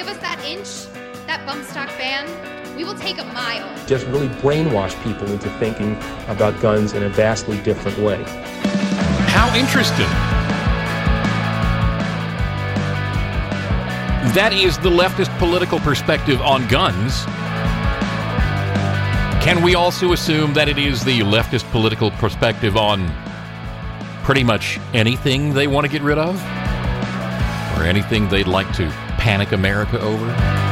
give us that inch, that bump stock ban, we will take a mile. Just really brainwash people into thinking about guns in a vastly different way. How interesting. That is the leftist political perspective on guns. Can we also assume that it is the leftist political perspective on pretty much anything they want to get rid of? Or anything they'd like to panic America over?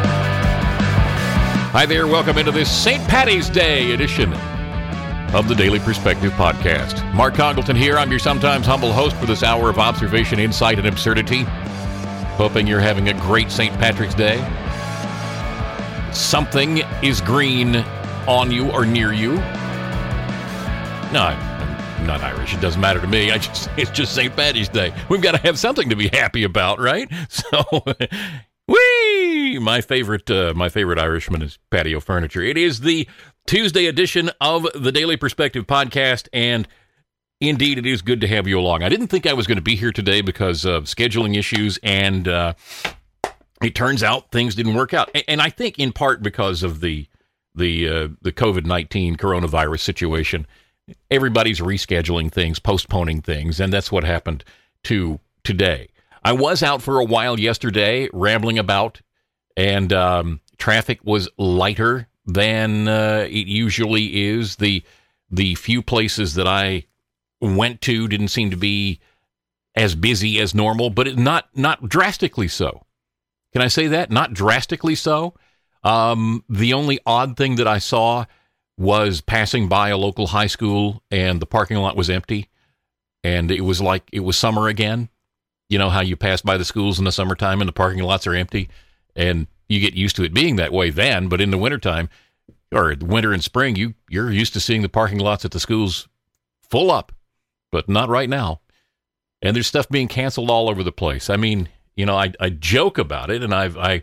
Hi there, welcome into this St. Paddy's Day edition of the Daily Perspective Podcast. Mark Congleton here. I'm your sometimes humble host for this hour of observation, insight, and absurdity. Hoping you're having a great St. Patrick's Day. Something is green on you or near you. No, I'm not Irish. It doesn't matter to me. It's just St. Paddy's Day. We've got to have something to be happy about, right? So, whee! My favorite Irishman is patio furniture. It is the Tuesday edition of the Daily Perspective Podcast, and indeed, it is good to have you along. I didn't think I was going to be here today because of scheduling issues, and it turns out things didn't work out. And I think in part because of the COVID-19 coronavirus situation, everybody's rescheduling things, postponing things, and that's what happened to today. I was out for a while yesterday, rambling about, and traffic was lighter than it usually is. The few places that I went to didn't seem to be as busy as normal, but not drastically so. Can I say that? Not drastically so. The only odd thing that I saw was passing by a local high school and the parking lot was empty, and it was like it was summer again. You know how you pass by the schools in the summertime and the parking lots are empty, and you get used to it being that way then, but in the wintertime, or winter and spring, you're used to seeing the parking lots at the schools full up, but not right now. And there's stuff being canceled all over the place. I mean, you know, I joke about it, and I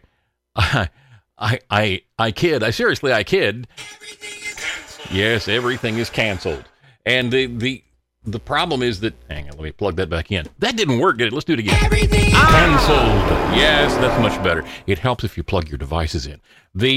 kid. I kid. Yes, everything is canceled. And the problem is that, hang on, let me plug that back in. That didn't work, did it? Let's do it again. Everything canceled. Yes, that's much better. It helps if you plug your devices in.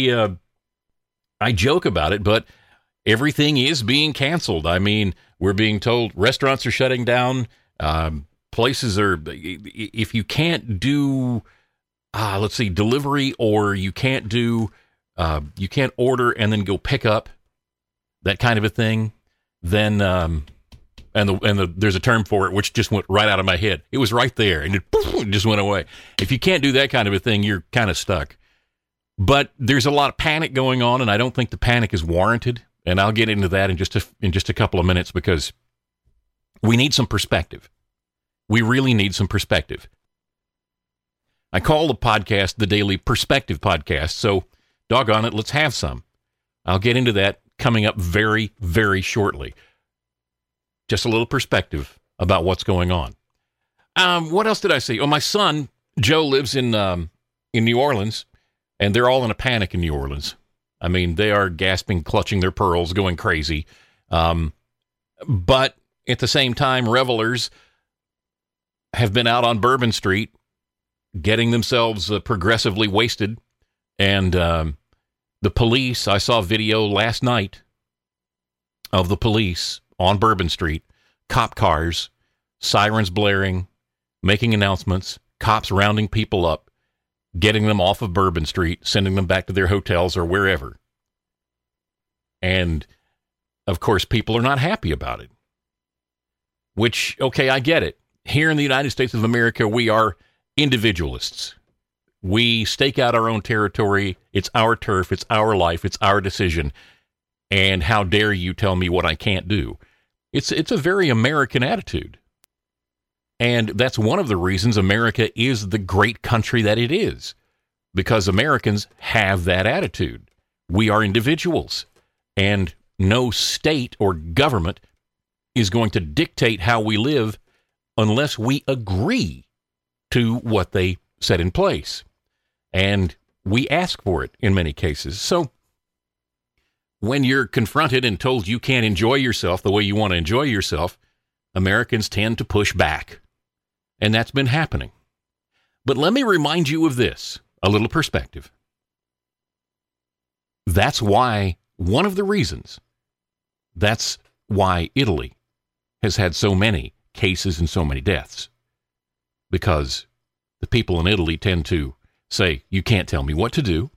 I joke about it, but everything is being canceled. I mean, we're being told restaurants are shutting down. Places are, if you can't do, delivery, or you can't order and then go pick up, that kind of a thing, then, there's a term for it, which just went right out of my head. It was right there, and it just went away. If you can't do that kind of a thing, you're kind of stuck. But there's a lot of panic going on, and I don't think the panic is warranted. And I'll get into that in just a couple of minutes, because we need some perspective. We really need some perspective. I call the podcast the Daily Perspective Podcast, so doggone it, let's have some. I'll get into that coming up very, very shortly. Just a little perspective about what's going on. What else did I say? Oh, my son, Joe, lives in New Orleans, and they're all in a panic in New Orleans. I mean, they are gasping, clutching their pearls, going crazy. But at the same time, revelers have been out on Bourbon Street getting themselves progressively wasted. And the police, I saw video last night of the police on Bourbon Street, cop cars, sirens blaring, making announcements, cops rounding people up, getting them off of Bourbon Street, sending them back to their hotels or wherever. And, of course, people are not happy about it. Which, okay, I get it. Here in the United States of America, we are individualists. We stake out our own territory. It's our turf. It's our life. It's our decision. And how dare you tell me what I can't do? It's a very American attitude. And that's one of the reasons America is the great country that it is, because Americans have that attitude. We are individuals, and no state or government is going to dictate how we live unless we agree to what they set in place. And we ask for it in many cases. So when you're confronted and told you can't enjoy yourself the way you want to enjoy yourself, Americans tend to push back. And that's been happening. But let me remind you of this. a little perspective. That's why, one of the reasons, that's why Italy has had so many cases and so many deaths. Because the people in Italy tend to say, you can't tell me what to do.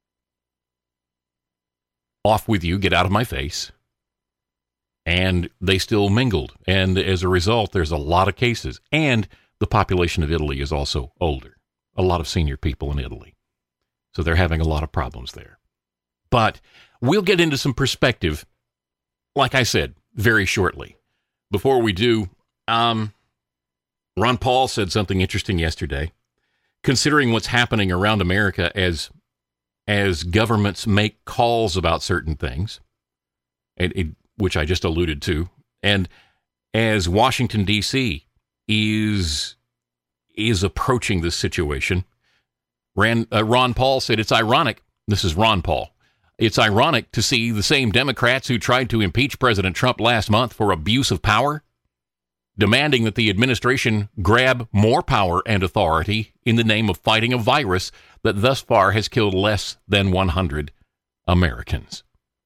Off with you, get out of my face. And they still mingled. And as a result, there's a lot of cases. And the population of Italy is also older. A lot of senior people in Italy. So they're having a lot of problems there. But we'll get into some perspective, like I said, very shortly. Before we do, Ron Paul said something interesting yesterday. Considering what's happening around America as governments make calls about certain things, which I just alluded to, and as Washington, D.C. is approaching this situation, Ron Paul said it's ironic. This is Ron Paul. It's ironic to see the same Democrats who tried to impeach President Trump last month for abuse of power, demanding that the administration grab more power and authority in the name of fighting a virus that thus far has killed less than 100 Americans.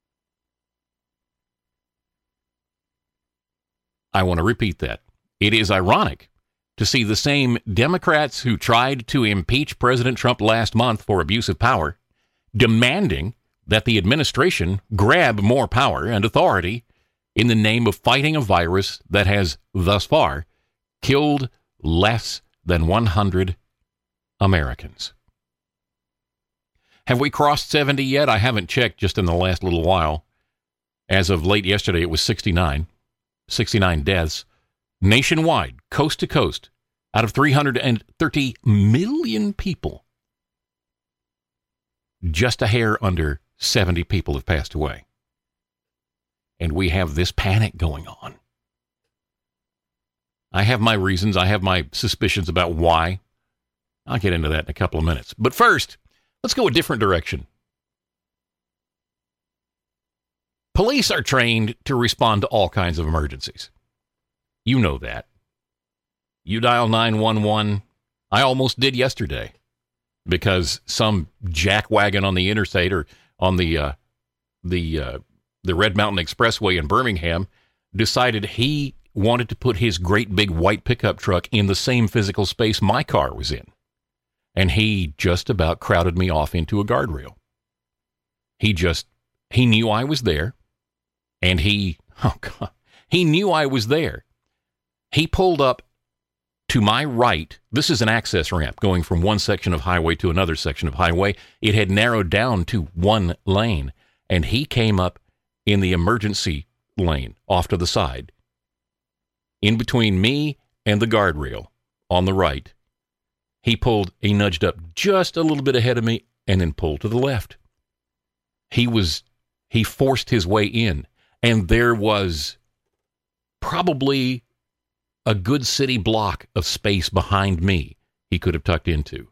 I want to repeat that. It is ironic to see the same Democrats who tried to impeach President Trump last month for abuse of power demanding that the administration grab more power and authority in the name of fighting a virus that has thus far killed less than 100 Americans. Have we crossed 70 yet? I haven't checked just in the last little while. As of late yesterday, it was 69 deaths nationwide, coast to coast, out of 330 million people. Just a hair under 70 people have passed away. And we have this panic going on. I have my reasons. I have my suspicions about why. I'll get into that in a couple of minutes. But first, let's go a different direction. Police are trained to respond to all kinds of emergencies. You know that. You dial 911. I almost did yesterday because some jackwagon on the interstate or on the Red Mountain Expressway in Birmingham decided he wanted to put his great big white pickup truck in the same physical space my car was in. And he just about crowded me off into a guardrail. He knew I was there. And he knew I was there. He pulled up to my right. This is an access ramp going from one section of highway to another section of highway. It had narrowed down to one lane. And he came up in the emergency lane off to the side, in between me and the guardrail on the right. He nudged up just a little bit ahead of me and then pulled to the left. He forced his way in, and there was probably a good city block of space behind me he could have tucked into.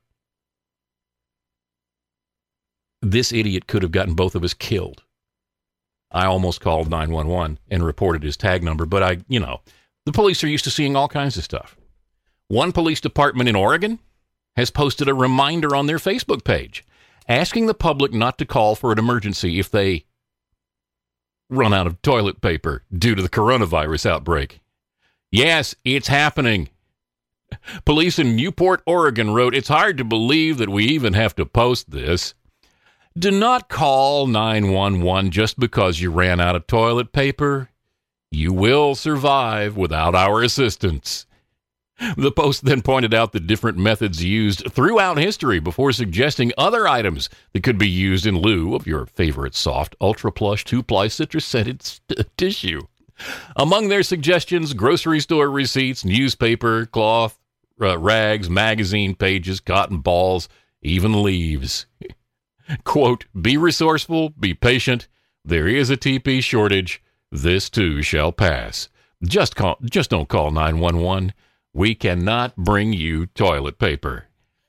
This idiot could have gotten both of us killed. I almost called 911 and reported his tag number, but the police are used to seeing all kinds of stuff. One police department in Oregon has posted a reminder on their Facebook page asking the public not to call for an emergency if they run out of toilet paper due to the coronavirus outbreak. Yes, it's happening. Police in Newport, Oregon wrote, "It's hard to believe that we even have to post this. Do not call 911 just because you ran out of toilet paper. You will survive without our assistance." The post then pointed out the different methods used throughout history before suggesting other items that could be used in lieu of your favorite soft, ultra-plush, 2-ply citrus-scented tissue. Among their suggestions, grocery store receipts, newspaper, cloth, rags, magazine pages, cotton balls, even leaves. Quote, "Be resourceful, be patient. There is a TP shortage. This too shall pass. Just don't call 911. We cannot bring you toilet paper."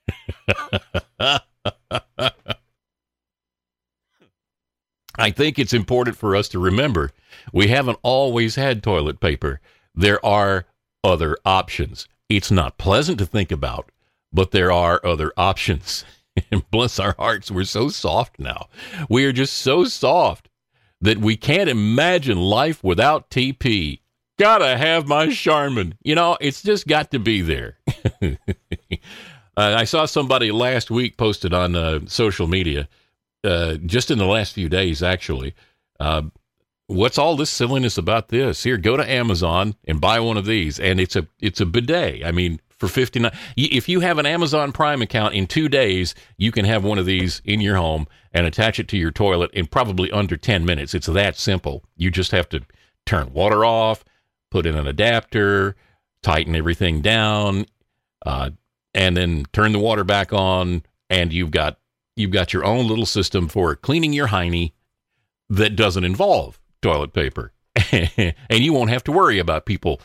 I think it's important for us to remember we haven't always had toilet paper. There are other options. It's not pleasant to think about, but there are other options. And bless our hearts, we're so soft now. We are just so soft that we can't imagine life without TP. Gotta have my Charmin. You know, it's just got to be there. I saw somebody last week posted on social media, just in the last few days, actually. What's all this silliness about this? Here, go to Amazon and buy one of these. And it's a bidet. I mean, for $59, if you have an Amazon Prime account, in 2 days, you can have one of these in your home and attach it to your toilet in probably under 10 minutes. It's that simple. You just have to turn water off, put in an adapter, tighten everything down, and then turn the water back on, and you've got your own little system for cleaning your hiney that doesn't involve toilet paper, and you won't have to worry about people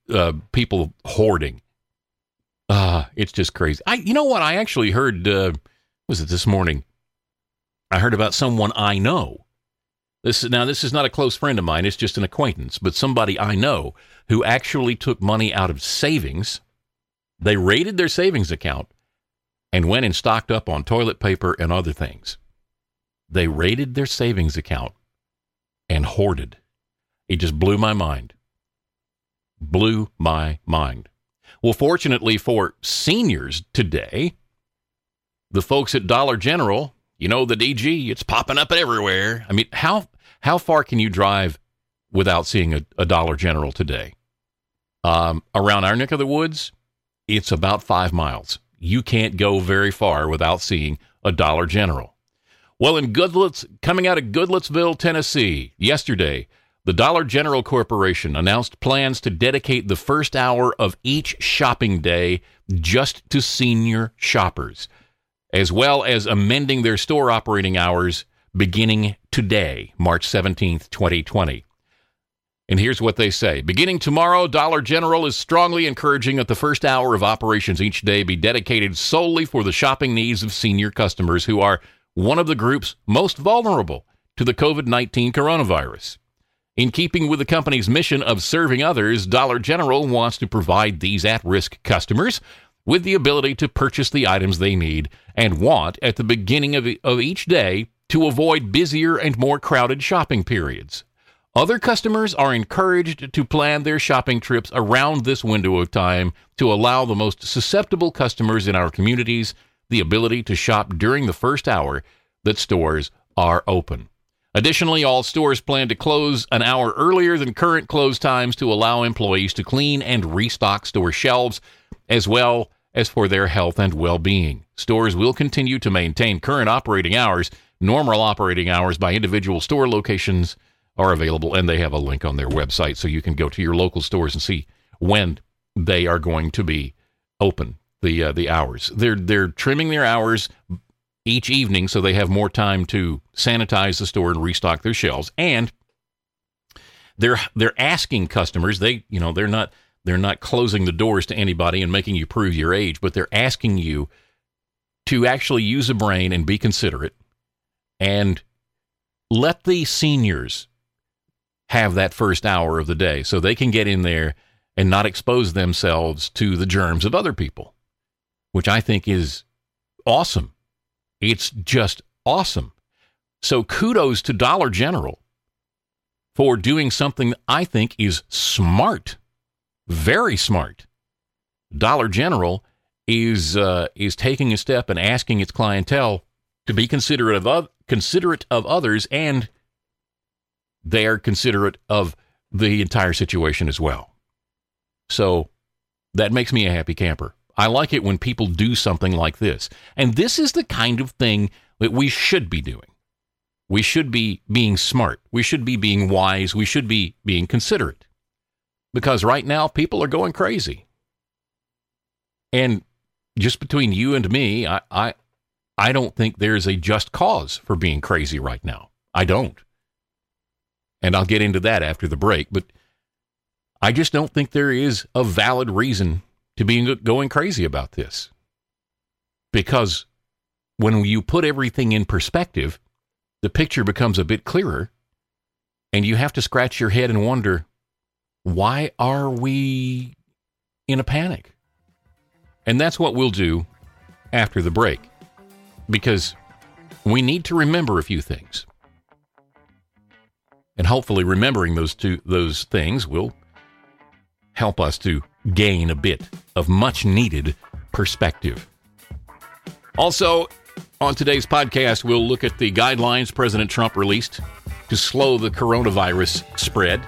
hoarding. It's just crazy. You know what? I actually heard. Was it this morning? I heard about someone I know. This is not a close friend of mine. It's just an acquaintance, but somebody I know who actually took money out of savings. They raided their savings account and went and stocked up on toilet paper and other things. They raided their savings account and hoarded. It just blew my mind. Blew my mind. Well, fortunately for seniors today, the folks at Dollar General, you know, the DG, it's popping up everywhere. I mean, how far can you drive without seeing a Dollar General today? Around our neck of the woods, it's about 5 miles. You can't go very far without seeing a Dollar General. Well, coming out of Goodlettsville, Tennessee, yesterday, the Dollar General Corporation announced plans to dedicate the first hour of each shopping day just to senior shoppers, as well as amending their store operating hours beginning today, March 17th, 2020. And here's what they say. Beginning tomorrow, Dollar General is strongly encouraging that the first hour of operations each day be dedicated solely for the shopping needs of senior customers who are one of the groups most vulnerable to the COVID-19 coronavirus. In keeping with the company's mission of serving others, Dollar General wants to provide these at-risk customers with the ability to purchase the items they need and want at the beginning of each day to avoid busier and more crowded shopping periods. Other customers are encouraged to plan their shopping trips around this window of time to allow the most susceptible customers in our communities the ability to shop during the first hour that stores are open. Additionally, all stores plan to close an hour earlier than current close times to allow employees to clean and restock store shelves, as well as for their health and well-being. Stores will continue to maintain current operating hours. Normal operating hours by individual store locations are available, and they have a link on their website, so you can go to your local stores and see when they are going to be open, the hours. They're trimming their hours each evening so they have more time to sanitize the store and restock their shelves. And they're asking customers, they're not closing the doors to anybody and making you prove your age, but they're asking you to actually use a brain and be considerate and let the seniors have that first hour of the day so they can get in there and not expose themselves to the germs of other people, which I think is awesome. It's just awesome. So kudos to Dollar General for doing something I think is smart, very smart. Dollar General is taking a step and asking its clientele to be considerate of others, and they are considerate of the entire situation as well. So that makes me a happy camper. I like it when people do something like this. And this is the kind of thing that we should be doing. We should be being smart. We should be being wise. We should be being considerate. Because right now, people are going crazy. And just between you and me, I don't think there's a just cause for being crazy right now. I don't. And I'll get into that after the break. But I just don't think there is a valid reason to be going crazy about this. Because when you put everything in perspective, the picture becomes a bit clearer, and you have to scratch your head and wonder, why are we in a panic? And that's what we'll do after the break. because we need to remember a few things. And hopefully remembering those things will help us to gain a bit of much needed perspective. Also, on today's podcast, we'll look at the guidelines President Trump released to slow the coronavirus spread.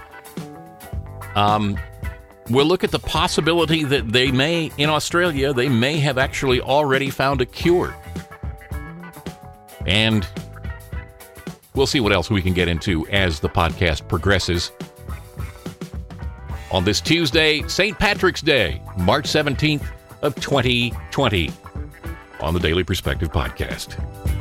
We'll look at the possibility that in Australia, they may have actually already found a cure. And we'll see what else we can get into as the podcast progresses. On this Tuesday, St. Patrick's Day, March 17th of 2020, on the Daily Perspective Podcast.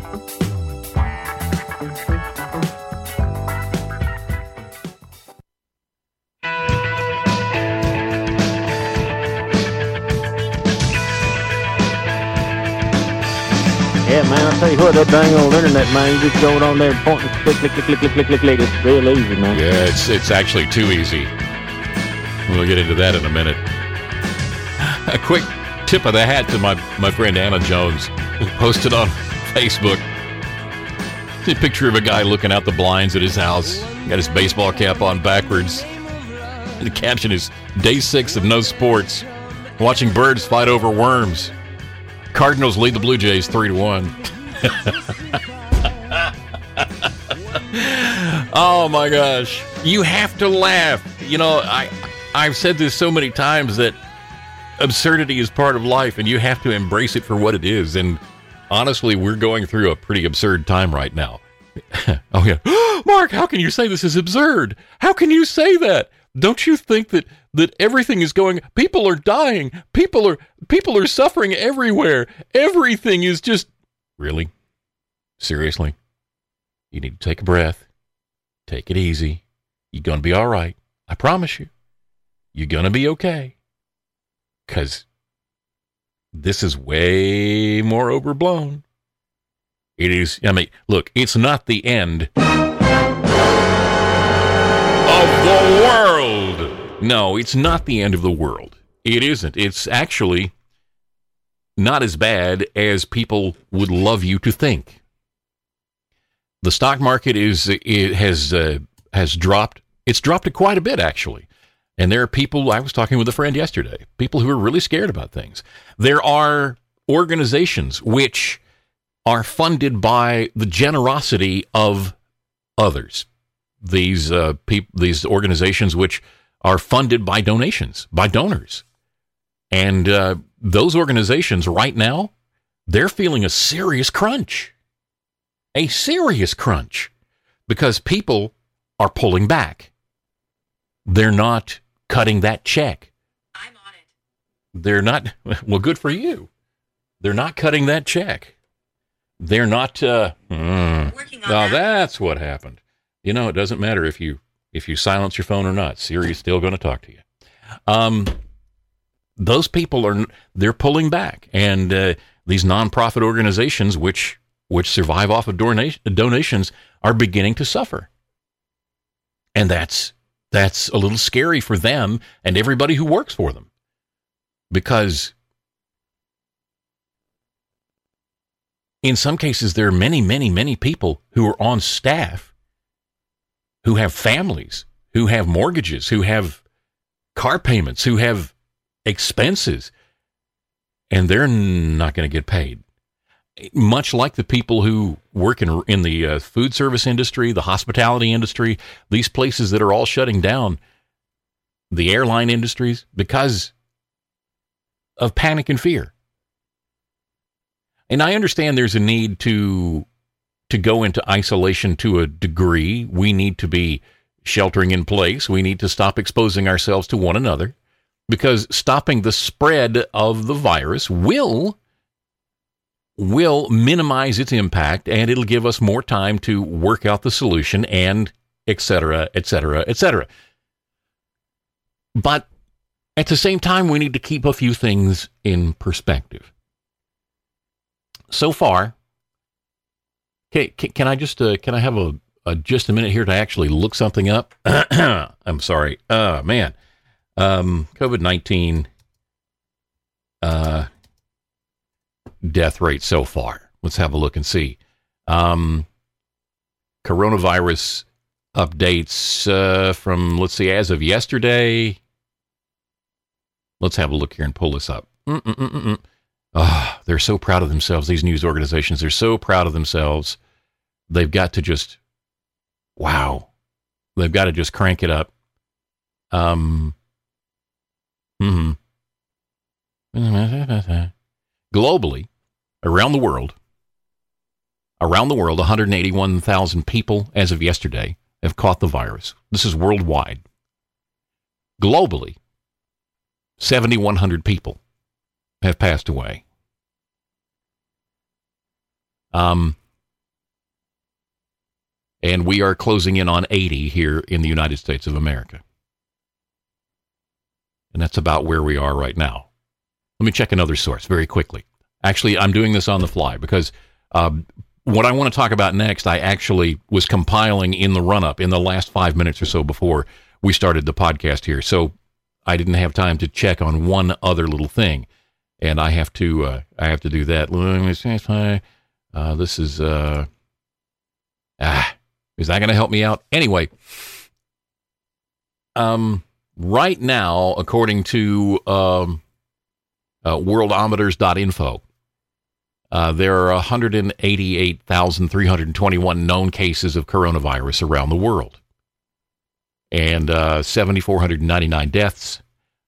Yeah, man, I'll tell you what, that dang old internet, man, you just go on there and point and click. It's real easy, man. Yeah, it's actually too easy. We'll get into that in a minute. A quick tip of the hat to my friend Anna Jones, who posted on Facebook a picture of a guy looking out the blinds at his house. Got his baseball cap on backwards. And the caption is, Day 6 of no sports. Watching birds fight over worms. Cardinals lead the Blue Jays 3-1. Oh my gosh. You have to laugh. You know, I've said this so many times that absurdity is part of life and you have to embrace it for what it is. And honestly, we're going through a pretty absurd time right now. Oh yeah. Mark, how can you say this is absurd? How can you say that? Don't you think that everything is going, people are dying, people are suffering everywhere. Everything is just, really? Seriously? You need to take a breath. Take it easy. You're going to be all right. I promise you. You're going to be okay. Because this is way more overblown. It is, I mean, look, it's not the end of the world. No, it's not the end of the world. It isn't. It's actually not as bad as people would love you to think. The stock market has dropped. It's dropped quite a bit, actually. And there are people, I was talking with a friend yesterday, people who are really scared about things. There are organizations which are funded by the generosity of others. These organizations which are funded by donations, by donors. And those organizations right now, they're feeling a serious crunch. A serious crunch. Because people are pulling back. They're not cutting that check. I'm on it. They're not, well, good for you. They're not cutting that check. They're not, Working on that. That's what happened. You know, it doesn't matter if you silence your phone or not. Siri's still going to talk to you. Those people they're pulling back. And these nonprofit organizations, which survive off of donations, are beginning to suffer. And that's a little scary for them and everybody who works for them. Because in some cases, there are many, many, many people who are on staff who have families, who have mortgages, who have car payments, who have expenses, and they're not going to get paid. Much like the people who work in the food service industry, the hospitality industry, these places that are all shutting down, the airline industries, because of panic and fear. And I understand there's a need to go into isolation to a degree. We need to be sheltering in place. We need to stop exposing ourselves to one another, because stopping the spread of the virus will minimize its impact, and it'll give us more time to work out the solution, and et cetera, et cetera, et cetera. But at the same time, we need to keep a few things in perspective. So far, can I have just a minute here to actually look something up? I'm sorry. Man. COVID-19 death rate so far. Let's have a look and see. Coronavirus updates from, let's see, as of yesterday. Let's have a look here and pull this up. They're so proud of themselves, these news organizations. They're so proud of themselves. They've got to just, wow. They've got to just crank it up. Globally, around the world, 181,000 people as of yesterday have caught the virus. This is worldwide. Globally, 7,100 people have passed away. And we are closing in on 80 here in the United States of America. And that's about where we are right now. Let me check another source very quickly. Actually, I'm doing this on the fly because what I want to talk about next, I actually was compiling in the run-up in the last 5 minutes or so before we started the podcast here. So I didn't have time to check on one other little thing, and I have to do that. This is that going to help me out? Anyway, right now, according to worldometers.info, there are 188,321 known cases of coronavirus around the world, and 7,499 deaths,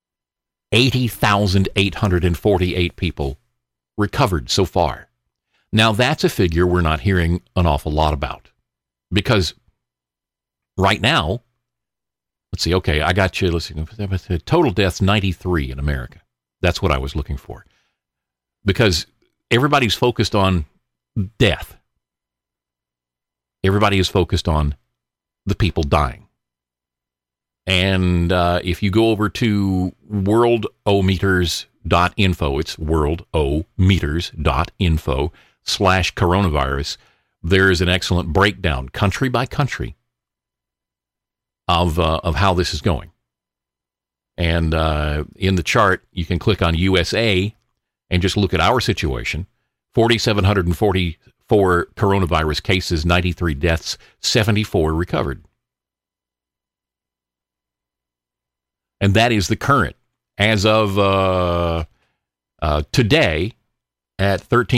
80,848 people recovered so far. Now, that's a figure we're not hearing an awful lot about, because right now, let's see, okay, I got you, let's see, total deaths, 93 in America. That's what I was looking for, because everybody's focused on death. Everybody is focused on the people dying. And if you go over to worldometers.info, it's worldometers.info/coronavirus, there is an excellent breakdown, country by country, of how this is going. And in the chart, you can click on USA and just look at our situation. 4,744 coronavirus cases, 93 deaths, 74 recovered. And that is the current. As of today, at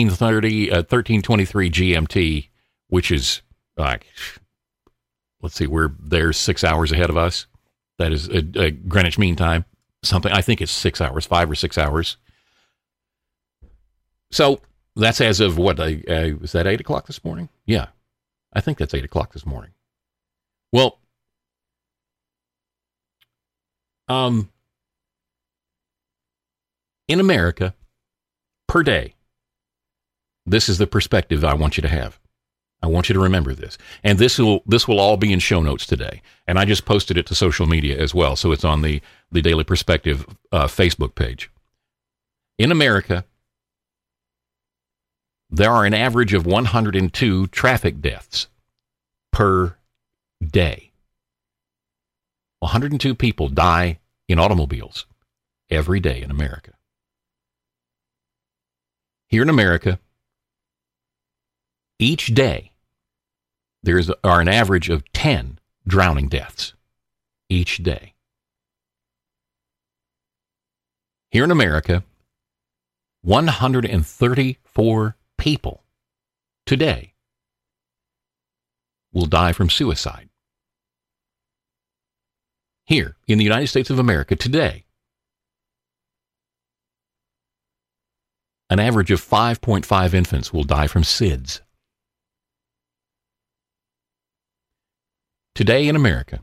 13:23 GMT, which is, let's see, they're 6 hours ahead of us. That is Greenwich Mean Time. Something, I think it's 6 hours, 5 or 6 hours. So that's as of what? Was that 8 o'clock this morning? Yeah, I think that's 8 o'clock this morning. Well, in America, per day, this is the perspective I want you to have. I want you to remember this. And this will all be in show notes today. And I just posted it to social media as well, so it's on the Daily Perspective Facebook page. In America, there are an average of 102 traffic deaths per day. 102 people die in automobiles every day in America. Here in America, each day, there are an average of 10 drowning deaths each day. Here in America, 134 people today will die from suicide. Here in the United States of America today, an average of 5.5 infants will die from SIDS. Today in America,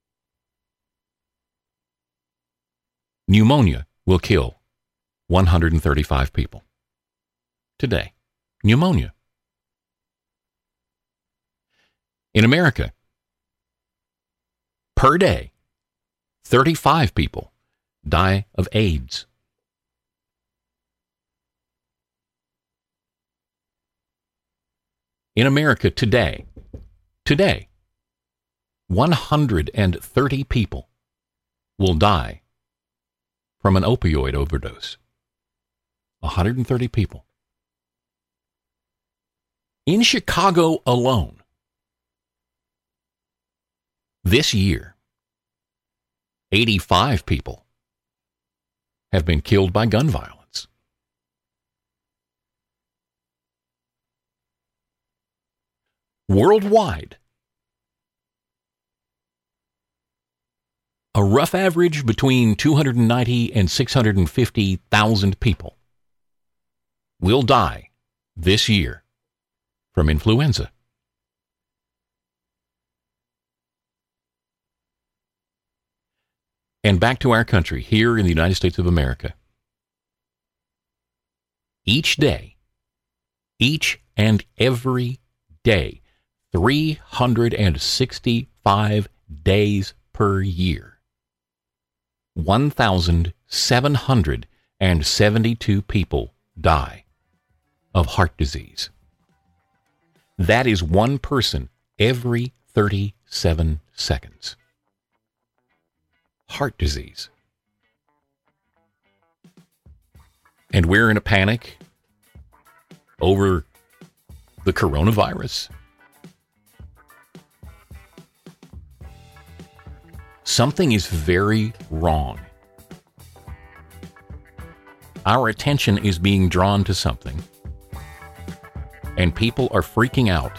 pneumonia will kill 135 people. Today, pneumonia. In America, per day, 35 people die of AIDS. In America today, 130 people will die from an opioid overdose. 130 people. In Chicago alone, this year, 85 people have been killed by gun violence. Worldwide, a rough average between 290 and 650,000 people will die this year from influenza. And back to our country, here in the United States of America. Each day, each and every day, 365 days per year, 1,772 people die of heart disease. That is one person every 37 seconds. Heart disease. And we're in a panic over the coronavirus. Something is very wrong. Our attention is being drawn to something, and people are freaking out.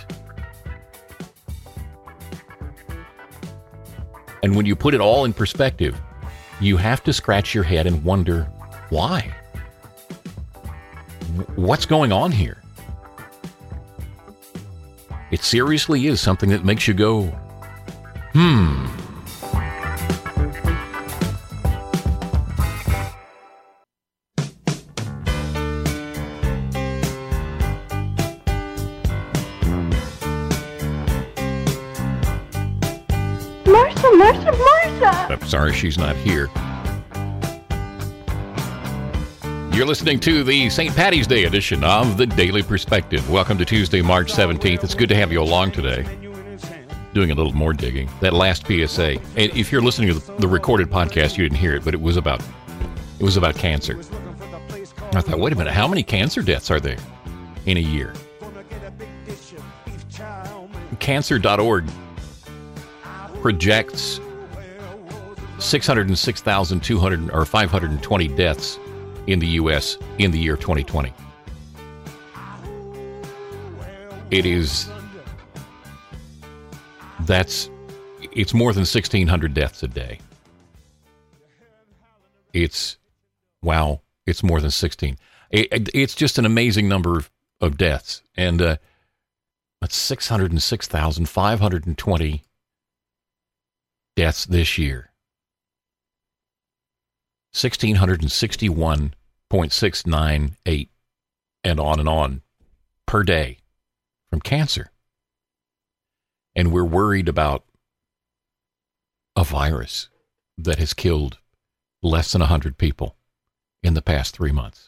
And when you put it all in perspective, you have to scratch your head and wonder, why? What's going on here? It seriously is something that makes you go, Marcia! I'm sorry she's not here. You're listening to the St. Paddy's Day edition of The Daily Perspective. Welcome to Tuesday, March 17th. It's good to have you along today. Doing a little more digging. That last PSA. And if you're listening to the recorded podcast, you didn't hear it, but it was about cancer. I thought, wait a minute, how many cancer deaths are there in a year? Cancer.org projects 606,200 or 520 deaths in the U.S. in the year 2020. It's more than 1,600 deaths a day. It's more than 16. It's just an amazing number of deaths. And that's 606,520 deaths this year. 1,661.698 and on per day from cancer. And we're worried about a virus that has killed less than 100 people in the past 3 months.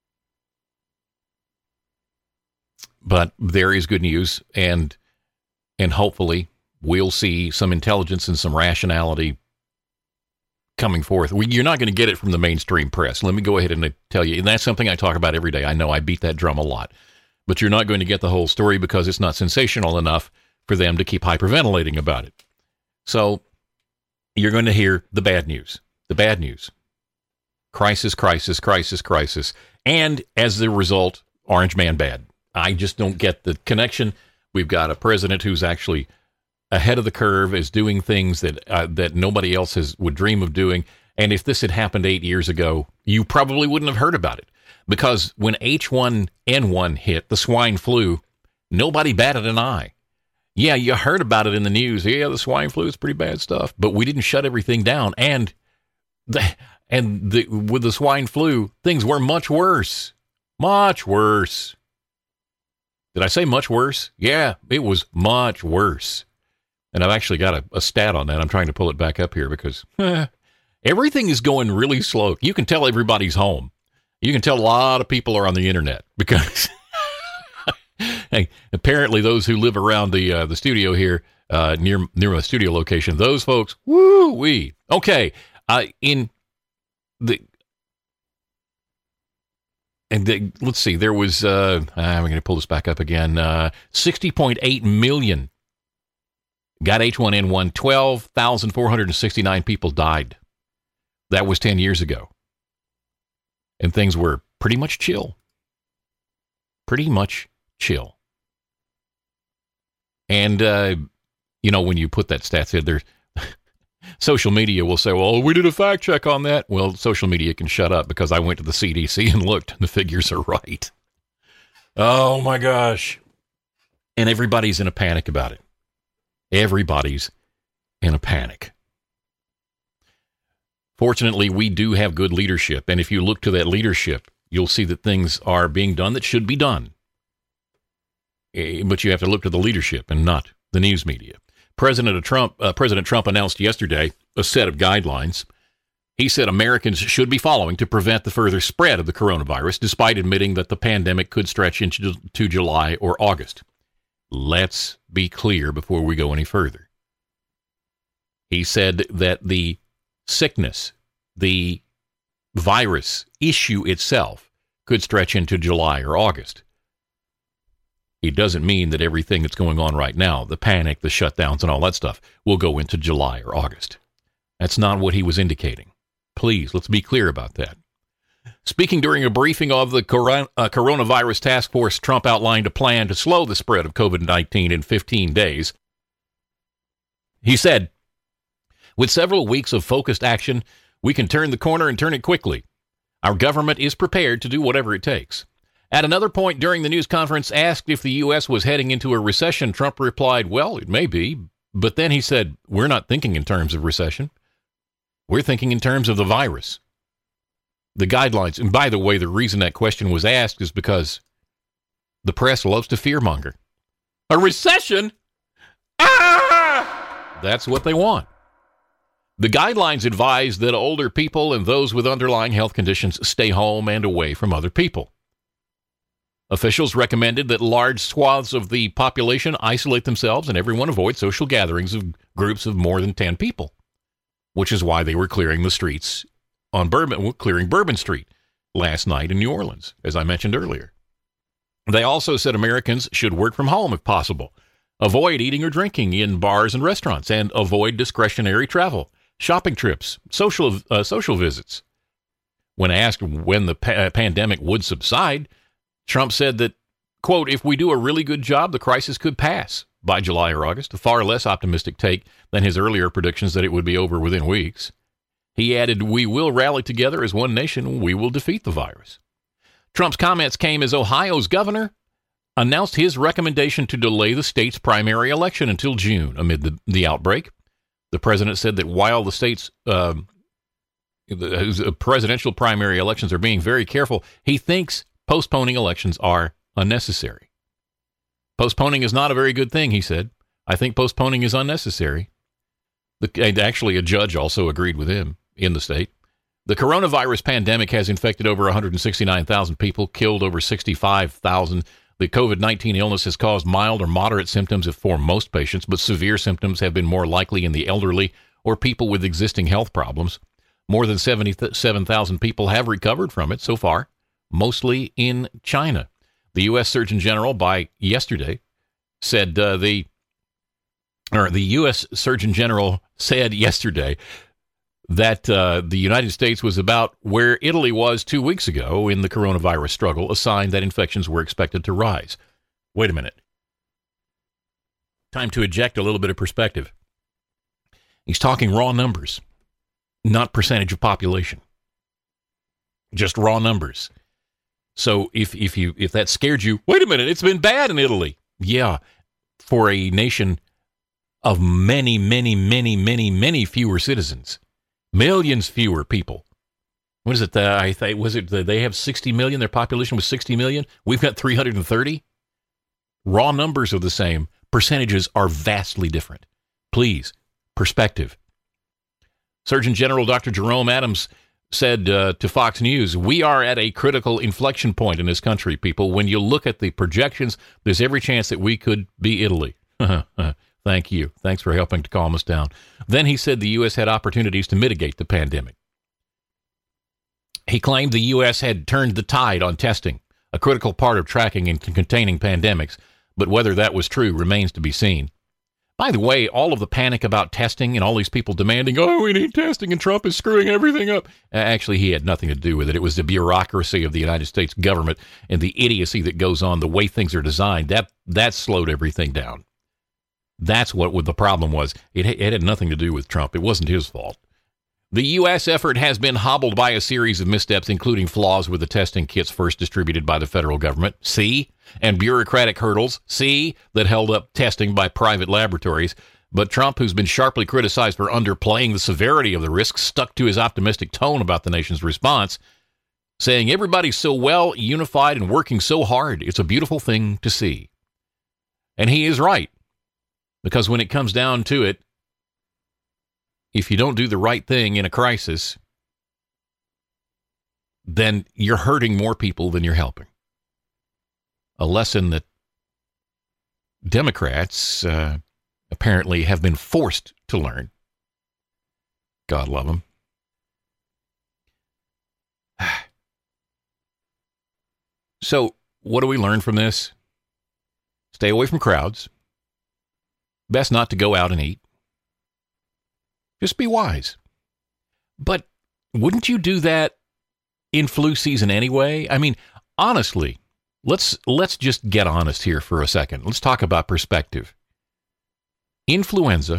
But there is good news, and hopefully we'll see some intelligence and some rationality coming forth. You're not going to get it from the mainstream press. Let me go ahead and tell you, and that's something I talk about every day. I know I beat that drum a lot, but you're not going to get the whole story because it's not sensational enough for them to keep hyperventilating about it. So you're going to hear the bad news. The bad news. Crisis, crisis, crisis, crisis. And as the result, Orange Man bad. I just don't get the connection. We've got a president who's actually ahead of the curve, is doing things that nobody else would dream of doing. And if this had happened 8 years ago, you probably wouldn't have heard about it. Because when H1N1 hit, the swine flu, nobody batted an eye. Yeah, you heard about it in the news. Yeah, the swine flu is pretty bad stuff. But we didn't shut everything down. And with the swine flu, things were much worse. Much worse. Did I say much worse? Yeah, it was much worse. And I've actually got a stat on that. I'm trying to pull it back up here because everything is going really slow. You can tell everybody's home. You can tell a lot of people are on the internet because hey, apparently those who live around the studio here near a studio location, those folks, woo-wee. Okay, and let's see, there was, I'm going to pull this back up again, 60.8 million got H1N1, 12,469 people died. That was 10 years ago. And things were pretty much chill. Pretty much chill. And, when you put that stats in there, social media will say, well, we did a fact check on that. Well, social media can shut up because I went to the CDC and looked, and the figures are right. Oh, my gosh. And everybody's in a panic about it. Everybody's in a panic. Fortunately, we do have good leadership, and if you look to that leadership, you'll see that things are being done that should be done. But you have to look to the leadership and not the news media. President Trump announced yesterday a set of guidelines. He said Americans should be following to prevent the further spread of the coronavirus, despite admitting that the pandemic could stretch into July or August. Let's be clear before we go any further. He said that the sickness, the virus issue itself, could stretch into July or August. It doesn't mean that everything that's going on right now, the panic, the shutdowns, and all that stuff, will go into July or August. That's not what he was indicating. Please, let's be clear about that. Speaking during a briefing of the coronavirus task force, Trump outlined a plan to slow the spread of COVID-19 in 15 days. He said, with several weeks of focused action, we can turn the corner and turn it quickly. Our government is prepared to do whatever it takes. At another point during the news conference, asked if the U.S. was heading into a recession, Trump replied, well, it may be. But then he said, we're not thinking in terms of recession. We're thinking in terms of the virus. The guidelines, and by the way, the reason that question was asked is because the press loves to fearmonger. A recession? Ah! That's what they want. The guidelines advise that older people and those with underlying health conditions stay home and away from other people. Officials recommended that large swaths of the population isolate themselves and everyone avoid social gatherings of groups of more than 10 people, which is why they were clearing the streets clearing Bourbon Street last night in New Orleans, as I mentioned earlier. They also said Americans should work from home if possible, avoid eating or drinking in bars and restaurants, and avoid discretionary travel, shopping trips, social visits. When asked when the pandemic would subside, Trump said that, quote, if we do a really good job, the crisis could pass by July or August, a far less optimistic take than his earlier predictions that it would be over within weeks. He added, we will rally together as one nation. We will defeat the virus. Trump's comments came as Ohio's governor announced his recommendation to delay the state's primary election until June amid the outbreak. The president said that while the state's presidential primary elections are being very careful, he thinks postponing elections are unnecessary. Postponing is not a very good thing, he said. I think postponing is unnecessary. Actually, a judge also agreed with him in the state. The coronavirus pandemic has infected over 169,000 people, killed over 65,000. The COVID-19 illness has caused mild or moderate symptoms for most patients, but severe symptoms have been more likely in the elderly or people with existing health problems. More than 77,000 people have recovered from it so far, mostly in China. The U.S. Surgeon General by yesterday said the U.S. Surgeon General said yesterday that the United States was about where Italy was 2 weeks ago in the coronavirus struggle, a sign that infections were expected to rise. Wait a minute. Time to eject a little bit of perspective. He's talking raw numbers, not percentage of population. Just raw numbers. So if that scared you, wait a minute, it's been bad in Italy. Yeah, for a nation of many, many, many, many, many fewer citizens. Millions fewer people. What is it? They have 60 million? Their population was 60 million? We've got 330? Raw numbers are the same. Percentages are vastly different. Please, perspective. Surgeon General Dr. Jerome Adams said to Fox News, we are at a critical inflection point in this country, people. When you look at the projections, there's every chance that we could be Italy. Thank you. Thanks for helping to calm us down. Then he said the U.S. had opportunities to mitigate the pandemic. He claimed the U.S. had turned the tide on testing, a critical part of tracking and containing pandemics, but whether that was true remains to be seen. By the way, all of the panic about testing and all these people demanding, oh, we need testing and Trump is screwing everything up. Actually, he had nothing to do with it. It was the bureaucracy of the United States government and the idiocy that goes on, the way things are designed. That slowed everything down. That's what the problem was. It had nothing to do with Trump. It wasn't his fault. The U.S. effort has been hobbled by a series of missteps, including flaws with the testing kits first distributed by the federal government, and bureaucratic hurdles, that held up testing by private laboratories. But Trump, who's been sharply criticized for underplaying the severity of the risks, stuck to his optimistic tone about the nation's response, saying everybody's so well unified and working so hard. It's a beautiful thing to see. And he is right, because when it comes down to it, if you don't do the right thing in a crisis, then you're hurting more people than you're helping. A lesson that Democrats apparently have been forced to learn. God love them. So, what do we learn from this? Stay away from crowds. Best not to go out and eat. Just be wise. But wouldn't you do that in flu season anyway? I mean, honestly, let's just get honest here for a second. Let's talk about perspective. Influenza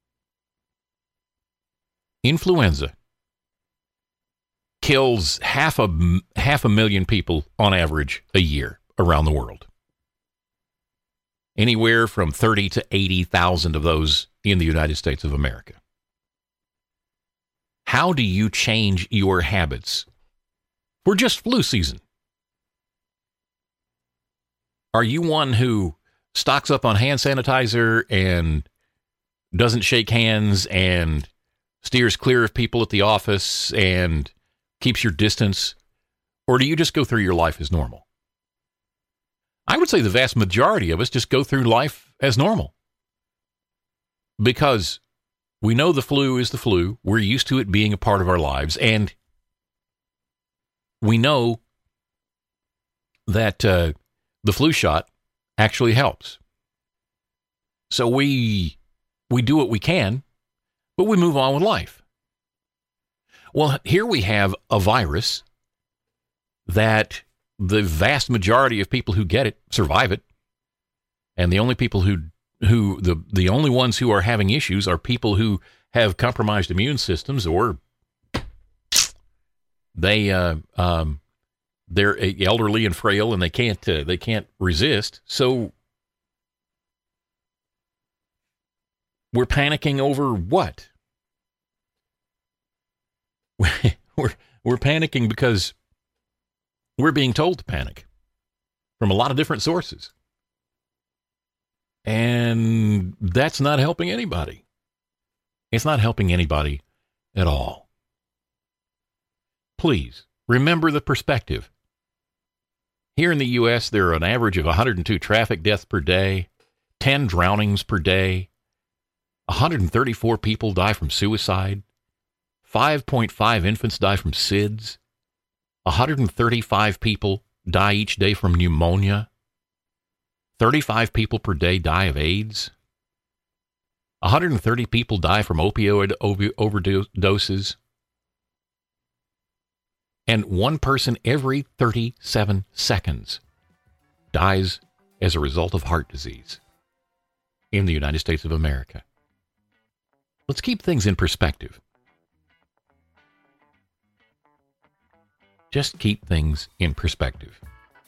kills half a million people on average a year around the world. Anywhere from 30 to 80,000 of those in the United States of America. How do you change your habits for just flu season? Are you one who stocks up on hand sanitizer and doesn't shake hands and steers clear of people at the office and keeps your distance? Or do you just go through your life as normal? I would say the vast majority of us just go through life as normal. Because we know the flu is the flu. We're used to it being a part of our lives. And we know that the flu shot actually helps. So we do what we can, but we move on with life. Well, here we have a virus that the vast majority of people who get it survive it. And the only people the only ones who are having issues are people who have compromised immune systems, or they're elderly and frail and they can't resist. So we're panicking over what? We're panicking because we're being told to panic from a lot of different sources. And that's not helping anybody. It's not helping anybody at all. Please remember the perspective. Here in the U.S., there are an average of 102 traffic deaths per day, 10 drownings per day, 134 people die from suicide, 5.5 infants die from SIDS, 135 people die each day from pneumonia, 35 people per day die of AIDS. 130 people die from opioid overdoses. And one person every 37 seconds dies as a result of heart disease in the United States of America. Let's keep things in perspective. Just keep things in perspective.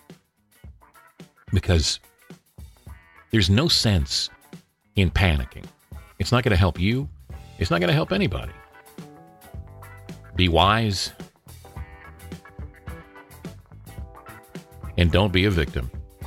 Because there's no sense in panicking. It's not going to help you. It's not going to help anybody. Be wise. And don't be a victim.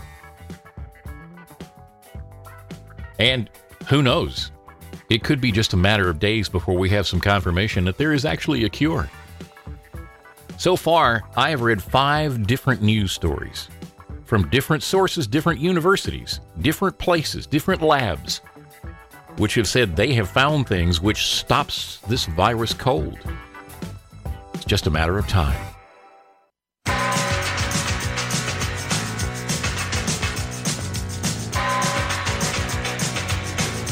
And who knows? It could be just a matter of days before we have some confirmation that there is actually a cure. So far, I have read 5 different news stories from different sources, different universities, different places, different labs, which have said they have found things which stops this virus cold. It's just a matter of time.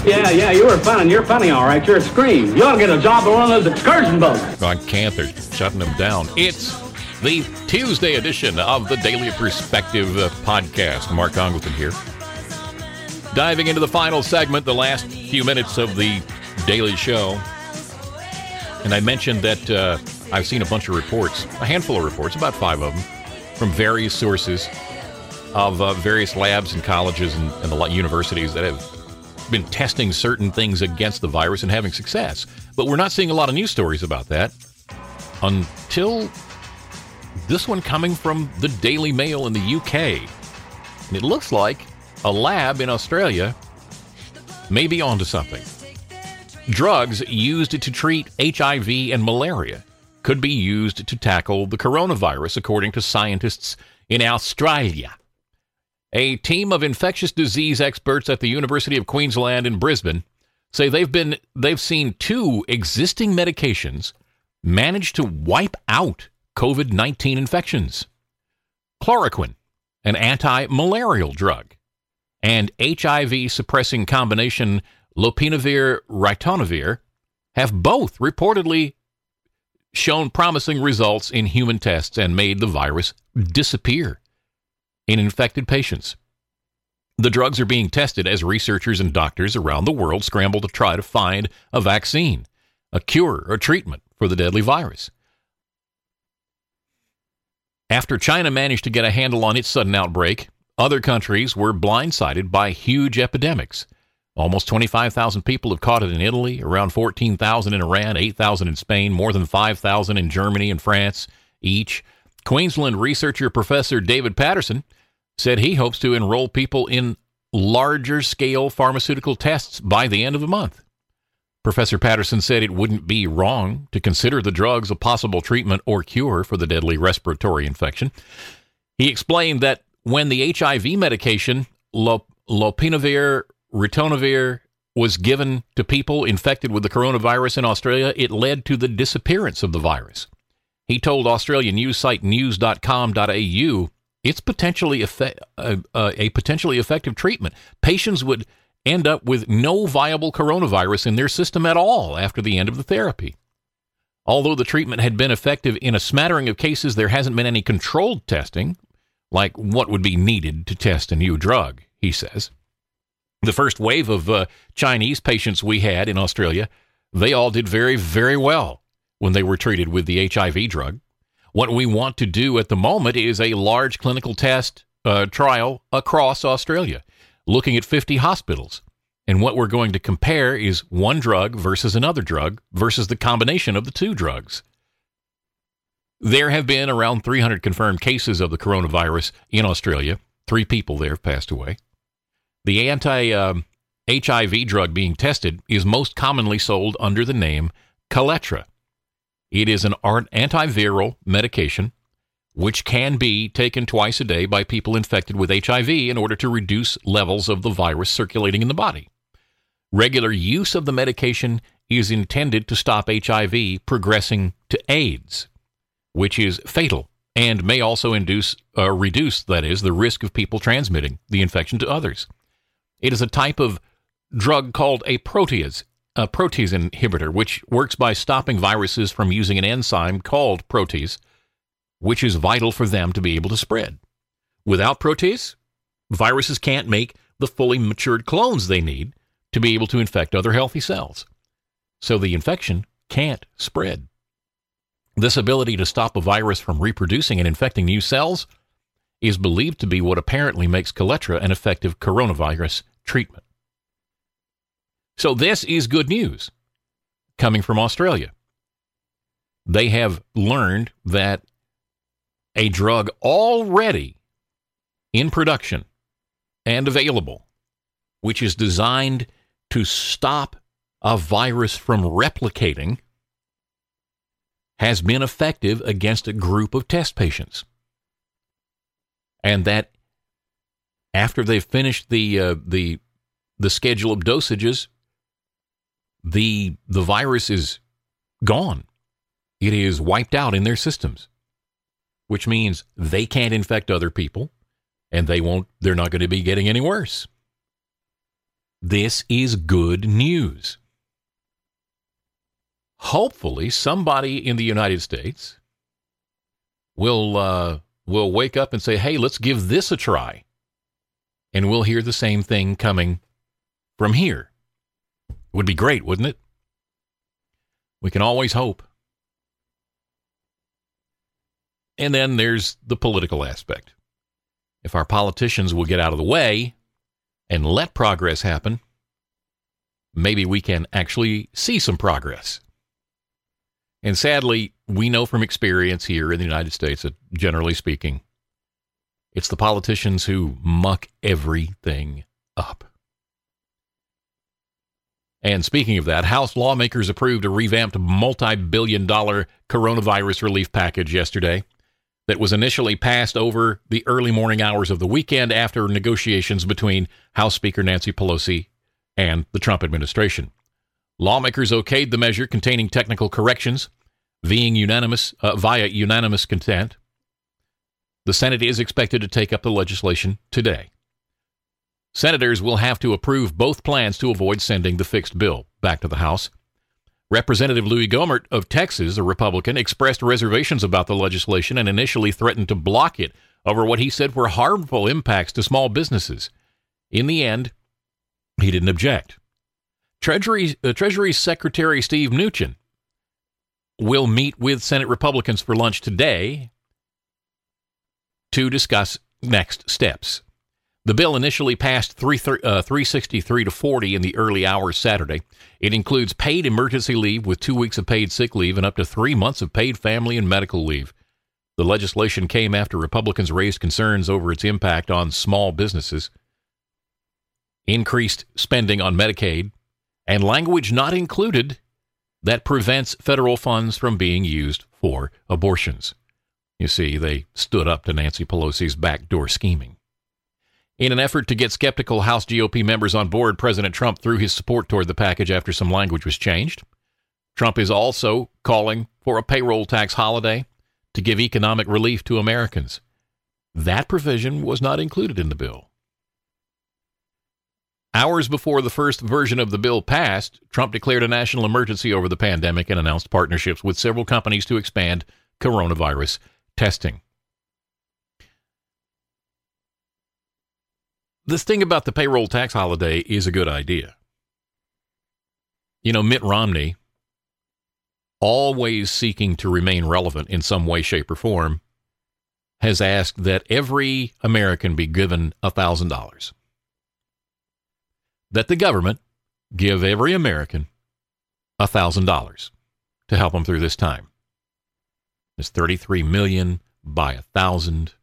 Yeah, you were funny. You're funny, all right. You're a scream. You ought to get a job on one of those excursion boats. I can't. They're shutting them down. It's the Tuesday edition of the Daily Perspective podcast. Mark Congleton here. Diving into the final segment, the last few minutes of the Daily Show. And I mentioned that I've seen a bunch of reports, a handful of reports, about 5 of them, from various sources of various labs and colleges and the universities that have been testing certain things against the virus and having success. But we're not seeing a lot of news stories about that until this one coming from the Daily Mail in the UK. And it looks like a lab in Australia may be onto something. Drugs used to treat HIV and malaria could be used to tackle the coronavirus, according to scientists in Australia. A team of infectious disease experts at the University of Queensland in Brisbane say they've seen 2 existing medications manage to wipe out COVID-19 infections. Chloroquine, an anti-malarial drug, and HIV-suppressing combination lopinavir-ritonavir have both reportedly shown promising results in human tests and made the virus disappear in infected patients. The drugs are being tested as researchers and doctors around the world scramble to try to find a vaccine, a cure, or treatment for the deadly virus. After China managed to get a handle on its sudden outbreak, other countries were blindsided by huge epidemics. Almost 25,000 people have caught it in Italy, around 14,000 in Iran, 8,000 in Spain, more than 5,000 in Germany and France each. Queensland researcher Professor David Patterson said he hopes to enroll people in larger-scale pharmaceutical tests by the end of the month. Professor Patterson said it wouldn't be wrong to consider the drugs a possible treatment or cure for the deadly respiratory infection. He explained that when the HIV medication lopinavir-ritonavir was given to people infected with the coronavirus in Australia, it led to the disappearance of the virus. He told Australian news site news.com.au it's potentially a potentially effective treatment. Patients would end up with no viable coronavirus in their system at all after the end of the therapy. Although the treatment had been effective in a smattering of cases, there hasn't been any controlled testing, like what would be needed to test a new drug, he says. The first wave of Chinese patients we had in Australia, they all did very, very well when they were treated with the HIV drug. What we want to do at the moment is a large clinical test trial across Australia, looking at 50 hospitals. And what we're going to compare is one drug versus another drug versus the combination of the 2 drugs. There have been around 300 confirmed cases of the coronavirus in Australia. 3 people there have passed away. The anti-HIV drug being tested is most commonly sold under the name Kaletra. It is an antiviral medication which can be taken twice a day by people infected with HIV in order to reduce levels of the virus circulating in the body. Regular use of the medication is intended to stop HIV progressing to AIDS, which is fatal and may also reduce the risk of people transmitting the infection to others. It is a type of drug called a protease inhibitor, which works by stopping viruses from using an enzyme called protease, which is vital for them to be able to spread. Without protease, viruses can't make the fully matured clones they need to be able to infect other healthy cells. So the infection can't spread. This ability to stop a virus from reproducing and infecting new cells is believed to be what apparently makes Kaletra an effective coronavirus treatment. So this is good news coming from Australia. They have learned that a drug already in production and available, which is designed to stop a virus from replicating, has been effective against a group of test patients. And that after they've finished the schedule of dosages, the virus is gone. It is wiped out in their systems, which means they can't infect other people, and they're not going to be getting any worse. This is good news. Hopefully, somebody in the United States will wake up and say, hey, let's give this a try. And we'll hear the same thing coming from here. It would be great, wouldn't it? We can always hope. And then there's the political aspect. If our politicians will get out of the way and let progress happen, maybe we can actually see some progress. And sadly, we know from experience here in the United States that, generally speaking, it's the politicians who muck everything up. And speaking of that, House lawmakers approved a revamped multi-billion-dollar coronavirus relief package yesterday that was initially passed over the early morning hours of the weekend after negotiations between House Speaker Nancy Pelosi and the Trump administration. Lawmakers okayed the measure containing technical corrections via unanimous consent. The Senate is expected to take up the legislation today. Senators will have to approve both plans to avoid sending the fixed bill back to the House. Representative Louis Gohmert of Texas, a Republican, expressed reservations about the legislation and initially threatened to block it over what he said were harmful impacts to small businesses. In the end, he didn't object. Treasury Secretary Steve Mnuchin will meet with Senate Republicans for lunch today to discuss next steps. The bill initially passed 363 to 40 in the early hours Saturday. It includes paid emergency leave with 2 weeks of paid sick leave and up to 3 months of paid family and medical leave. The legislation came after Republicans raised concerns over its impact on small businesses, increased spending on Medicaid, and language not included that prevents federal funds from being used for abortions. You see, they stood up to Nancy Pelosi's backdoor scheming. In an effort to get skeptical House GOP members on board, President Trump threw his support toward the package after some language was changed. Trump is also calling for a payroll tax holiday to give economic relief to Americans. That provision was not included in the bill. Hours before the first version of the bill passed, Trump declared a national emergency over the pandemic and announced partnerships with several companies to expand coronavirus testing. This thing about the payroll tax holiday is a good idea. You know, Mitt Romney, always seeking to remain relevant in some way, shape, or form, has asked that every American be given $1,000. That the government give every American $1,000 to help them through this time. It's 33 million by 1,000.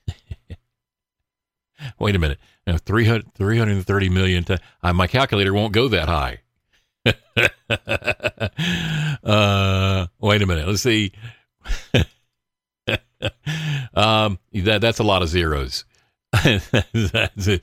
Wait a minute. Now, 330 million. My calculator won't go that high. Wait a minute. Let's see. That's a lot of zeros. That's it.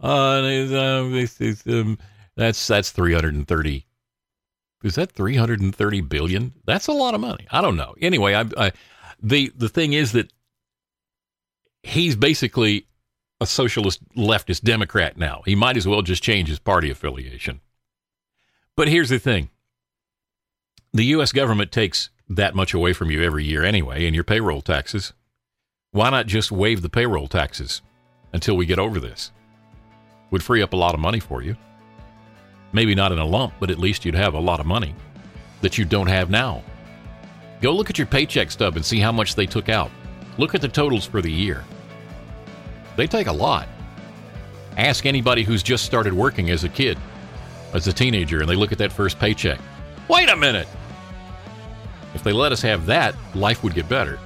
That's 330. Is that 330 billion? That's a lot of money. I don't know. Anyway, the thing is that he's basically a socialist leftist Democrat now. He might as well just change his party affiliation. But here's the thing. The U.S. government takes that much away from you every year anyway in your payroll taxes. Why not just waive the payroll taxes until we get over this? Would free up a lot of money for you. Maybe not in a lump, but at least you'd have a lot of money that you don't have now. Go look at your paycheck stub and see how much they took out. Look at the totals for the year. They take a lot. Ask anybody who's just started working as a kid, as a teenager, and they look at that first paycheck. Wait a minute! If they let us have that, life would get better.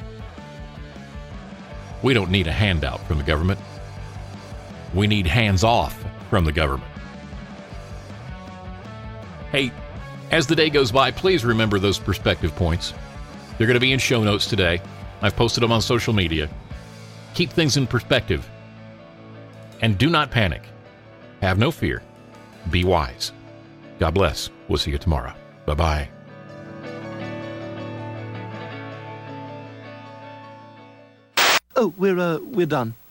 We don't need a handout from the government. We need hands off from the government. Hey, as the day goes by, please remember those perspective points. They're going to be in show notes today. I've posted them on social media. Keep things in perspective. And do not panic. Have no fear. Be wise. God bless. We'll see you tomorrow. Bye-bye. Oh, we're done.